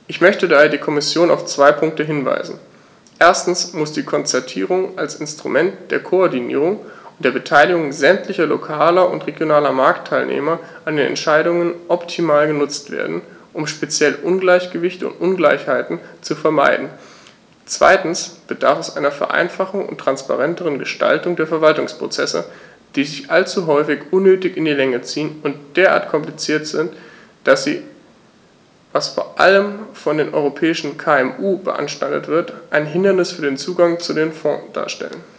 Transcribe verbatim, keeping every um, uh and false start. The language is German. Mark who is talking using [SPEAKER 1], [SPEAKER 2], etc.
[SPEAKER 1] Ich möchte daher die Kommission auf zwei Punkte hinweisen. Erstens muss die Konzertierung als Instrument der Koordinierung und der Beteiligung sämtlicher lokaler und regionaler Marktteilnehmer an den Entscheidungen optimal genutzt werden, um speziell Ungleichgewichte und Ungleichheiten zu vermeiden. Zweitens bedarf es einer Vereinfachung und transparenteren Gestaltung der Verwaltungsprozesse, die sich allzu häufig unnötig in die Länge ziehen und derart kompliziert sind, dass sie, was vor allem von den europäischen K M U beanstandet wird, ein Hindernis für den Zugang zu den Fonds darstellen.